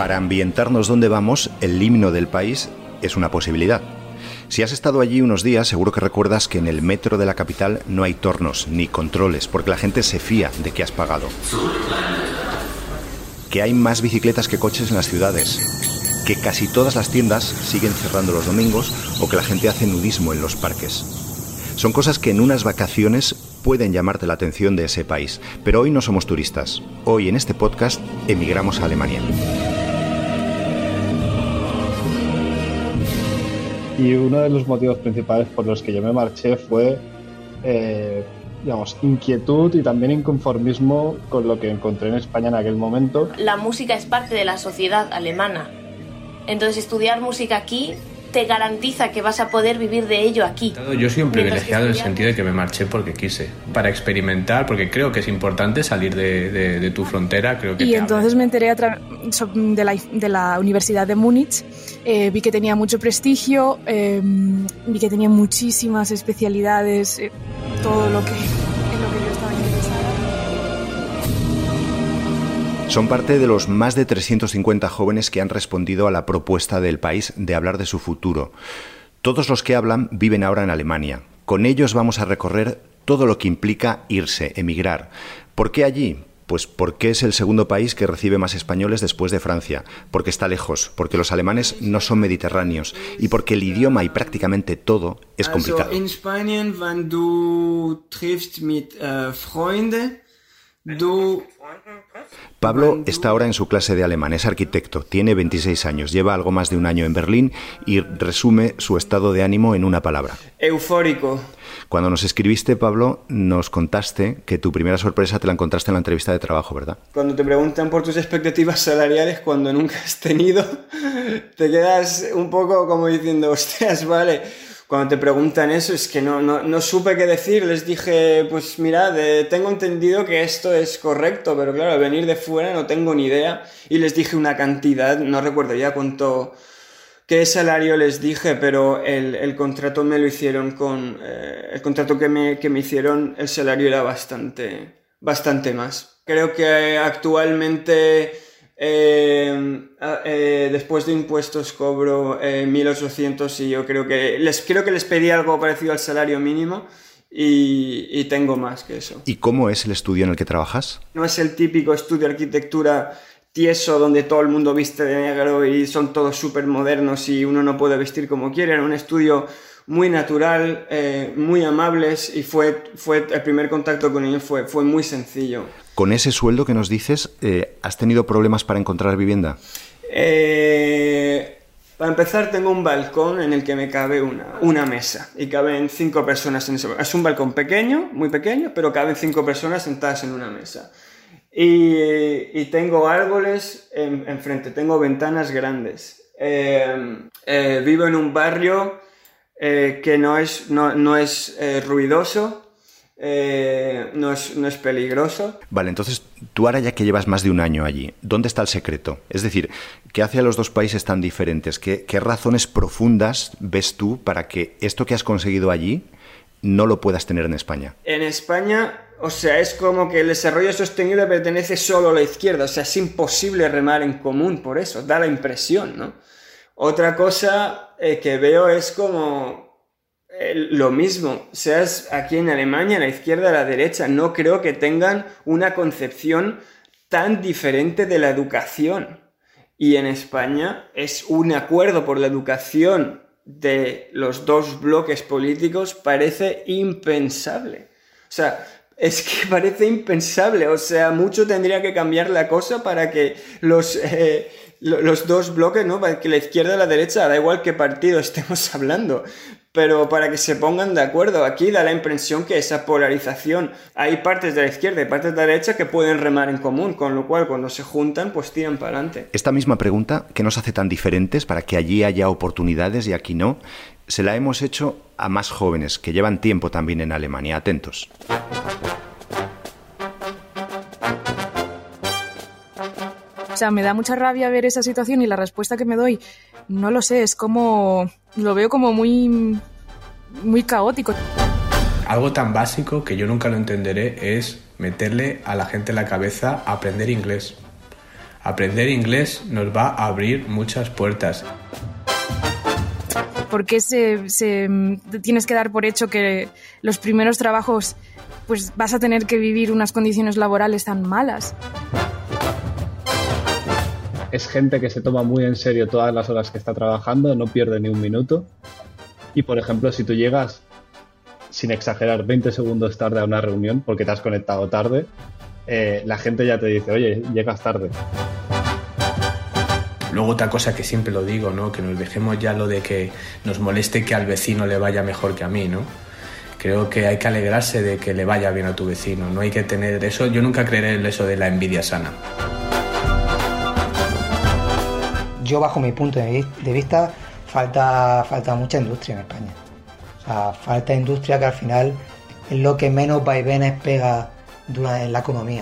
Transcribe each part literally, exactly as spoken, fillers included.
Para ambientarnos donde vamos, el himno del país es una posibilidad. Si has estado allí unos días, seguro que recuerdas que en el metro de la capital no hay tornos ni controles, porque la gente se fía de que has pagado. Que hay más bicicletas que coches en las ciudades. Que casi todas las tiendas siguen cerrando los domingos o que la gente hace nudismo en los parques. Son cosas que en unas vacaciones pueden llamarte la atención de ese país, pero hoy no somos turistas. Hoy en este podcast emigramos a Alemania. Y uno de los motivos principales por los que yo me marché fue, eh, digamos, inquietud y también inconformismo con lo que encontré en España en aquel momento. La música es parte de la sociedad alemana. Entonces, estudiar música aquí te garantiza que vas a poder vivir de ello aquí. Yo soy un privilegiado en el sentido de que me marché porque quise, para experimentar, porque creo que es importante salir de, de, de tu frontera. Creo que y entonces abre. me enteré a tra- de, la, de la Universidad de Múnich, eh, vi que tenía mucho prestigio, eh, vi que tenía muchísimas especialidades, eh, todo lo que, en lo que yo estaba interesada. Son parte de los más de trescientos cincuenta jóvenes que han respondido a la propuesta del país de hablar de su futuro. Todos los que hablan viven ahora en Alemania. Con ellos vamos a recorrer todo lo que implica irse, emigrar. ¿Por qué allí? Pues porque es el segundo país que recibe más españoles después de Francia, porque está lejos, porque los alemanes no son mediterráneos y porque el idioma y prácticamente todo es complicado. Also in Spanien, wenn du triffst mit uh, Freunde, du... Pablo está ahora en su clase de alemán, es arquitecto, tiene veintiséis años, lleva algo más de un año en Berlín y resume su estado de ánimo en una palabra. Eufórico. Cuando nos escribiste, Pablo, nos contaste que tu primera sorpresa te la encontraste en la entrevista de trabajo, ¿verdad? Cuando te preguntan por tus expectativas salariales cuando nunca has tenido, te quedas un poco como diciendo, hostias, vale. Cuando te preguntan eso es que no, no, no supe qué decir, les dije, pues mirad, eh, tengo entendido que esto es correcto, pero claro, al venir de fuera no tengo ni idea, y les dije una cantidad, no recuerdo ya cuánto, qué salario les dije, pero el, el contrato me lo hicieron con, eh, el contrato que me, que me hicieron, el salario era bastante, bastante más. Creo que actualmente... Eh, eh, después de impuestos cobro eh, mil ochocientos y yo creo que les creo que les pedí algo parecido al salario mínimo y, y tengo más que eso. ¿Y cómo es el estudio en el que trabajas? No es el típico estudio de arquitectura tieso donde todo el mundo viste de negro y son todos súper modernos y uno no puede vestir como quiere. Era un estudio muy natural, eh, muy amables y fue, fue el primer contacto con ellos fue, fue muy sencillo. Con ese sueldo que nos dices, eh, ¿has tenido problemas para encontrar vivienda? Eh, para empezar, tengo un balcón en el que me cabe una, una mesa y caben cinco personas en ese balcón. Es un balcón pequeño, muy pequeño, pero caben cinco personas sentadas en una mesa. Y, y tengo árboles en, enfrente, tengo ventanas grandes. Eh, eh, vivo en un barrio eh, que no es, no, no es eh, ruidoso. Eh, no, es, no es peligroso. Vale, entonces tú ahora ya que llevas más de un año allí, ¿dónde está el secreto? Es decir, ¿qué hace a los dos países tan diferentes? ¿Qué, qué razones profundas ves tú para que esto que has conseguido allí no lo puedas tener en España? En España, o sea, es como que el desarrollo sostenible pertenece solo a la izquierda, o sea, es imposible remar en común por eso, da la impresión, ¿no? Otra cosa eh, que veo es como... lo mismo, seas aquí en Alemania, a la izquierda, a la derecha, no creo que tengan una concepción tan diferente de la educación. Y en España es un acuerdo por la educación de los dos bloques políticos, parece impensable. O sea, es que parece impensable, o sea, mucho tendría que cambiar la cosa para que los... Eh, los dos bloques, ¿no? Para que la izquierda y la derecha, da igual qué partido estemos hablando, pero para que se pongan de acuerdo. Aquí da la impresión que esa polarización, hay partes de la izquierda y partes de la derecha que pueden remar en común, con lo cual cuando se juntan pues tiran para adelante. Esta misma pregunta, ¿qué nos hace tan diferentes para que allí haya oportunidades y aquí no? Se la hemos hecho a más jóvenes que llevan tiempo también en Alemania. Atentos. O sea, me da mucha rabia ver esa situación y la respuesta que me doy, no lo sé, es como... Lo veo como muy... muy caótico. Algo tan básico que yo nunca lo entenderé es meterle a la gente en la cabeza a aprender inglés. Aprender inglés nos va a abrir muchas puertas. ¿Por qué se, se, tienes que dar por hecho que los primeros trabajos pues vas a tener que vivir unas condiciones laborales tan malas? Es gente que se toma muy en serio todas las horas que está trabajando, no pierde ni un minuto. Y, por ejemplo, si tú llegas, sin exagerar, veinte segundos tarde a una reunión porque te has conectado tarde, eh, la gente ya te dice, oye, llegas tarde. Luego otra cosa que siempre lo digo, ¿no? Que nos dejemos ya lo de que nos moleste que al vecino le vaya mejor que a mí, ¿no? Creo que hay que alegrarse de que le vaya bien a tu vecino, no hay que tener eso. Yo nunca creeré en eso de la envidia sana. Yo, bajo mi punto de vista, falta, falta mucha industria en España. O sea, falta industria que al final es lo que menos vaivenes pega en la economía.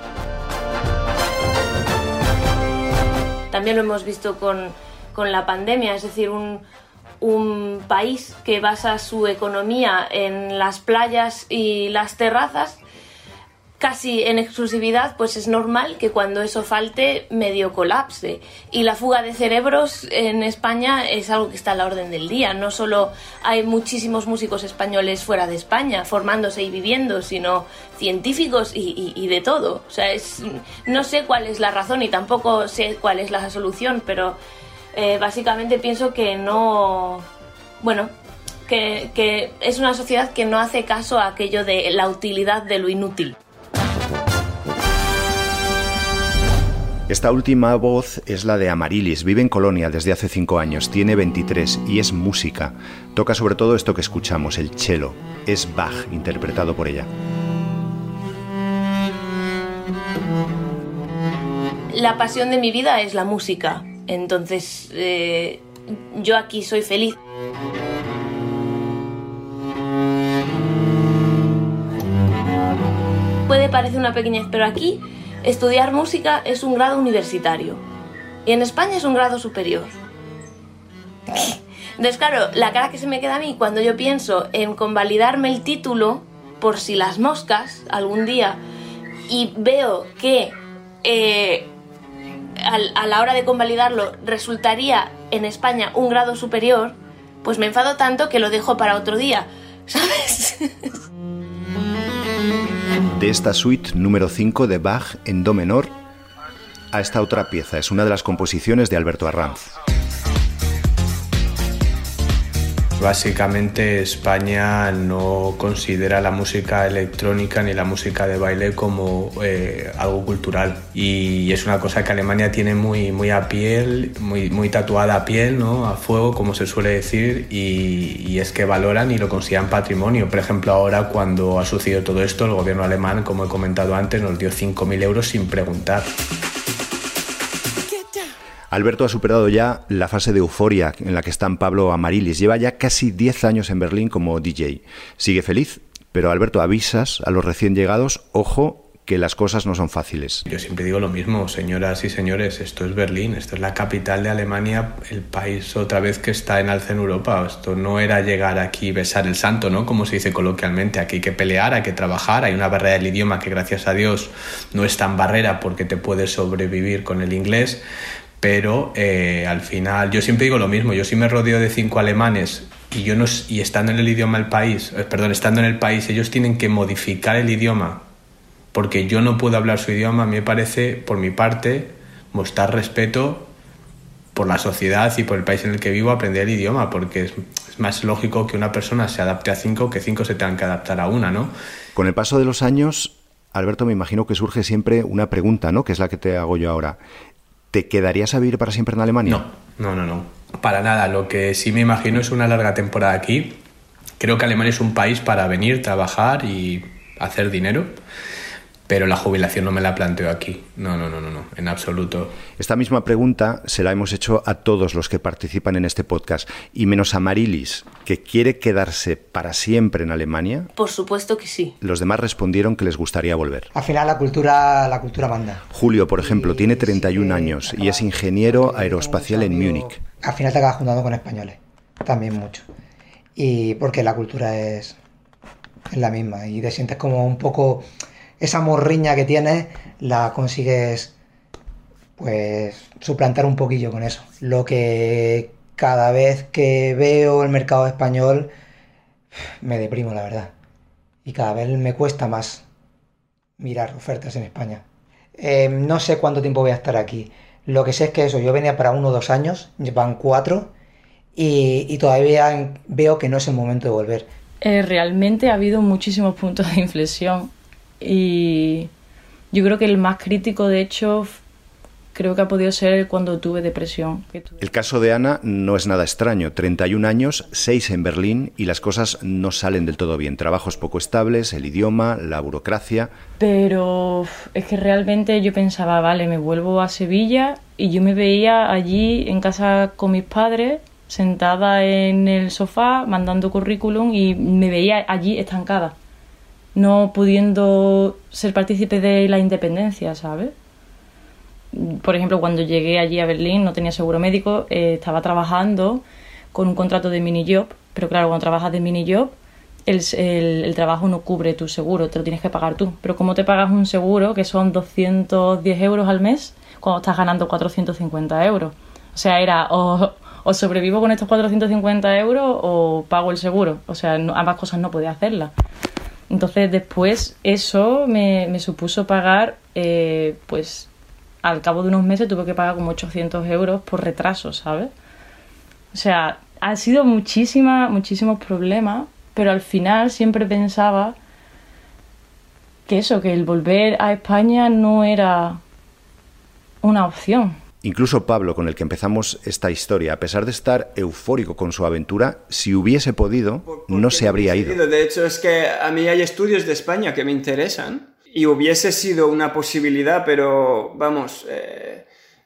También lo hemos visto con, con la pandemia, es decir, un, un país que basa su economía en las playas y las terrazas, casi en exclusividad, pues es normal que cuando eso falte medio colapse. Y la fuga de cerebros en España es algo que está a la orden del día. No solo hay muchísimos músicos españoles fuera de España formándose y viviendo, sino científicos y, y, y de todo. O sea, es, no sé cuál es la razón y tampoco sé cuál es la solución, pero eh, básicamente pienso que no... Bueno, que, que es una sociedad que no hace caso a aquello de la utilidad de lo inútil. Esta última voz es la de Amaryllis, vive en Colonia desde hace cinco años, tiene veintitrés y es música. Toca sobre todo esto que escuchamos, el cello. Es Bach, interpretado por ella. La pasión de mi vida es la música, entonces eh, yo aquí soy feliz. Puede parecer una pequeñez, pero aquí estudiar música es un grado universitario y en España es un grado superior. Entonces, claro, la cara que se me queda a mí cuando yo pienso en convalidarme el título por si las moscas algún día y veo que eh, a, a la hora de convalidarlo resultaría en España un grado superior, pues me enfado tanto que lo dejo para otro día, ¿sabes? De esta suite número cinco de Bach en do menor a esta otra pieza. Es una de las composiciones de Alberto Arranz. Básicamente España no considera la música electrónica ni la música de baile como eh, algo cultural, y es una cosa que Alemania tiene muy, muy a piel, muy, muy tatuada a piel, ¿no? A fuego, como se suele decir, y, y es que valoran y lo consideran patrimonio. Por ejemplo, ahora cuando ha sucedido todo esto, el gobierno alemán, como he comentado antes, nos dio cinco mil euros sin preguntar. Alberto ha superado ya la fase de euforia en la que están Pablo Amaryllis. Lleva ya casi diez años en Berlín como D J. Sigue feliz, pero Alberto, avisas a los recién llegados, ojo, que las cosas no son fáciles. Yo siempre digo lo mismo, señoras y señores, esto es Berlín, esto es la capital de Alemania, el país otra vez que está en alza en Europa. Esto no era llegar aquí y besar el santo, ¿no? Como se dice coloquialmente, aquí hay que pelear, hay que trabajar, hay una barrera del idioma que gracias a Dios no es tan barrera porque te puedes sobrevivir con el inglés. Pero eh, al final, yo siempre digo lo mismo, yo sí me rodeo de cinco alemanes y yo no y estando en el idioma del país, eh, perdón, estando en el país, ellos tienen que modificar el idioma porque yo no puedo hablar su idioma. A mí me parece, por mi parte, mostrar respeto por la sociedad y por el país en el que vivo, aprender el idioma, porque es, es más lógico que una persona se adapte a cinco que cinco se tengan que adaptar a una, ¿no? Con el paso de los años, Alberto, me imagino que surge siempre una pregunta, ¿no? Que es la que te hago yo ahora. ¿Te quedarías a vivir para siempre en Alemania? No, no, no, no. Para nada. Lo que sí me imagino es una larga temporada aquí. Creo que Alemania es un país para venir, trabajar y hacer dinero, pero la jubilación no me la planteo aquí. No, no, no, no, no, en absoluto. Esta misma pregunta se la hemos hecho a todos los que participan en este podcast, y menos a Amaryllis, que quiere quedarse para siempre en Alemania. Por supuesto que sí. Los demás respondieron que les gustaría volver. Al final la cultura, la cultura manda. Julio, por ejemplo, tiene treinta y un años y es ingeniero aeroespacial en Múnich. Al final te acabas juntando con españoles, también mucho. Y porque la cultura es, es la misma y te sientes como un poco... Esa morriña que tienes la consigues pues suplantar un poquillo con eso. Lo que cada vez que veo el mercado español me deprimo, la verdad. Y cada vez me cuesta más mirar ofertas en España. Eh, no sé cuánto tiempo voy a estar aquí. Lo que sé es que eso, yo venía para uno o dos años, van cuatro, y, y todavía veo que no es el momento de volver. Eh, realmente ha habido muchísimos puntos de inflexión y yo creo que el más crítico, de hecho, creo que ha podido ser cuando tuve depresión. El caso de Ana no es nada extraño. treinta y un años, seis en Berlín y las cosas no salen del todo bien. Trabajos poco estables, el idioma, la burocracia. Pero es que realmente yo pensaba, vale, me vuelvo a Sevilla y yo me veía allí en casa con mis padres, sentada en el sofá, mandando currículum y me veía allí estancada, no pudiendo ser partícipe de la independencia, ¿sabes? Por ejemplo, cuando llegué allí a Berlín no tenía seguro médico, eh, estaba trabajando con un contrato de minijob, pero claro, cuando trabajas de minijob, el, el, el trabajo no cubre tu seguro, te lo tienes que pagar tú. Pero ¿cómo te pagas un seguro que son doscientos diez euros al mes cuando estás ganando cuatrocientos cincuenta euros? O sea, era o, o sobrevivo con estos cuatrocientos cincuenta euros o pago el seguro. O sea, no, ambas cosas no podía hacerlas. Entonces después eso me, me supuso pagar, eh, pues al cabo de unos meses tuve que pagar como ochocientos euros por retraso, ¿sabes? O sea, ha sido muchísima, muchísimos problemas, pero al final siempre pensaba que eso, que el volver a España no era una opción. Incluso Pablo, con el que empezamos esta historia, a pesar de estar eufórico con su aventura, si hubiese podido, no se habría ido. De hecho, es que a mí hay estudios de España que me interesan y hubiese sido una posibilidad, pero vamos, eh,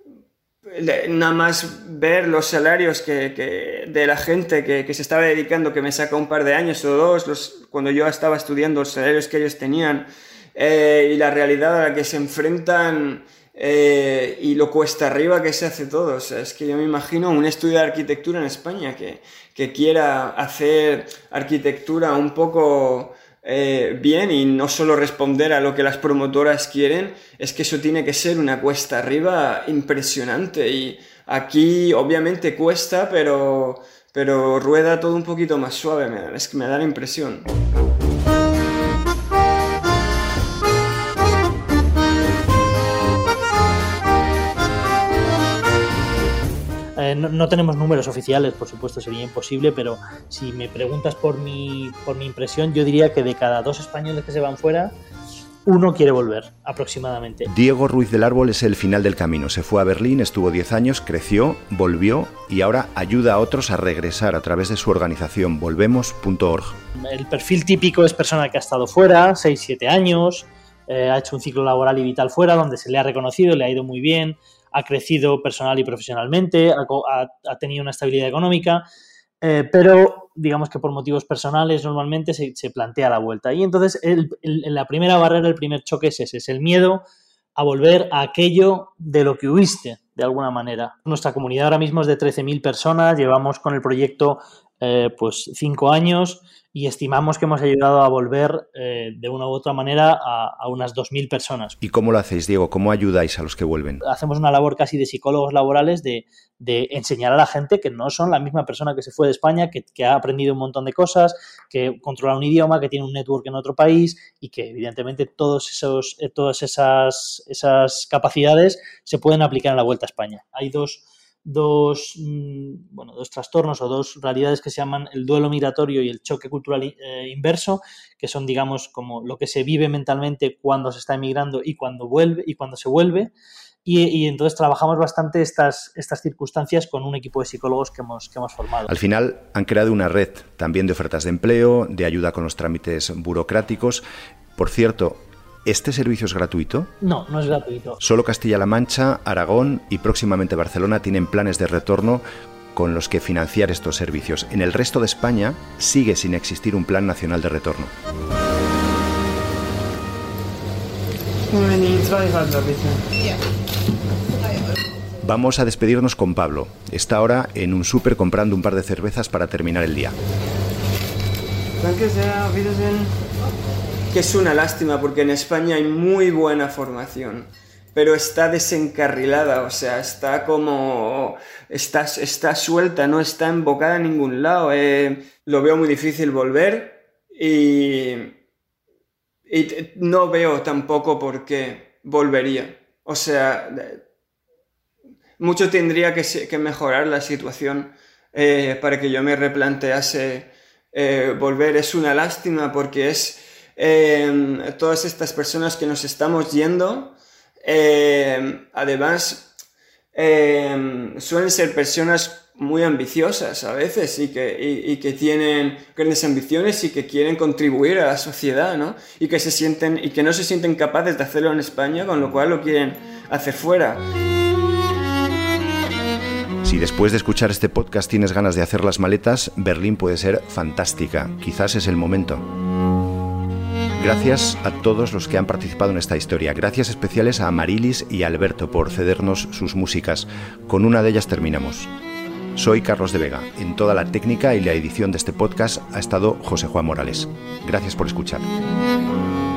nada más ver los salarios que, que de la gente que, que se estaba dedicando, que me saca un par de años o dos, los, cuando yo estaba estudiando, los salarios que ellos tenían eh, y la realidad a la que se enfrentan. Eh, y lo cuesta arriba que se hace todo. O sea, es que yo me imagino un estudio de arquitectura en España que, que quiera hacer arquitectura un poco eh, bien y no solo responder a lo que las promotoras quieren, es que eso tiene que ser una cuesta arriba impresionante. Y aquí obviamente cuesta, pero, pero rueda todo un poquito más suave, me da, es que me da la impresión. Eh, no, no tenemos números oficiales, por supuesto, sería imposible, pero si me preguntas por mi, por mi impresión, yo diría que de cada dos españoles que se van fuera, uno quiere volver, aproximadamente. Diego Ruiz del Árbol es el final del camino. Se fue a Berlín, estuvo diez años, creció, volvió y ahora ayuda a otros a regresar a través de su organización volvemos punto org. El perfil típico es persona que ha estado fuera, seis siete años, eh, ha hecho un ciclo laboral y vital fuera, donde se le ha reconocido, le ha ido muy bien, ha crecido personal y profesionalmente, ha, ha, ha tenido una estabilidad económica, eh, pero digamos que por motivos personales normalmente se, se plantea la vuelta. Y entonces el, el, la primera barrera, el primer choque es ese, es el miedo a volver a aquello de lo que huiste, de alguna manera. Nuestra comunidad ahora mismo es de trece mil personas, llevamos con el proyecto eh, pues cinco años y estimamos que hemos ayudado a volver eh, de una u otra manera a, a unas dos mil personas. ¿Y cómo lo hacéis, Diego? ¿Cómo ayudáis a los que vuelven? Hacemos una labor casi de psicólogos laborales de, de enseñar a la gente que no son la misma persona que se fue de España, que, que ha aprendido un montón de cosas, que controla un idioma, que tiene un network en otro país y que evidentemente todos esos, eh, todas esas, esas capacidades se pueden aplicar en la vuelta a España. Hay dos... Dos, bueno, dos trastornos o dos realidades que se llaman el duelo migratorio y el choque cultural eh, inverso, que son, digamos, como lo que se vive mentalmente cuando se está emigrando y cuando vuelve y cuando se vuelve. Y, y entonces trabajamos bastante estas, estas circunstancias con un equipo de psicólogos que hemos, que hemos formado. Al final han creado una red también de ofertas de empleo, de ayuda con los trámites burocráticos. Por cierto, ¿este servicio es gratuito? No, no es gratuito. Solo Castilla-La Mancha, Aragón y próximamente Barcelona tienen planes de retorno con los que financiar estos servicios. En el resto de España sigue sin existir un plan nacional de retorno. Vamos a despedirnos con Pablo. Está ahora en un súper comprando un par de cervezas para terminar el día. Que es una lástima porque en España hay muy buena formación pero está desencarrilada, o sea, está como... está, está suelta, no está embocada en ningún lado. Eh, lo veo muy difícil volver y, y no veo tampoco por qué volvería. O sea, mucho tendría que, que mejorar la situación eh, para que yo me replantease eh, volver. Es una lástima porque es eh, todas estas personas que nos estamos yendo... Eh, además eh, suelen ser personas muy ambiciosas a veces y que, y, y que tienen grandes ambiciones y que quieren contribuir a la sociedad, ¿no? Y que se sienten y que no se sienten capaces de hacerlo en España, con lo cual lo quieren hacer fuera. Si después de escuchar este podcast tienes ganas de hacer las maletas, Berlín puede ser fantástica. Quizás es el momento. Gracias a todos los que han participado en esta historia. Gracias especiales a Amarilis y a Alberto por cedernos sus músicas. Con una de ellas terminamos. Soy Carlos de Vega. En toda la técnica y la edición de este podcast ha estado José Juan Morales. Gracias por escuchar.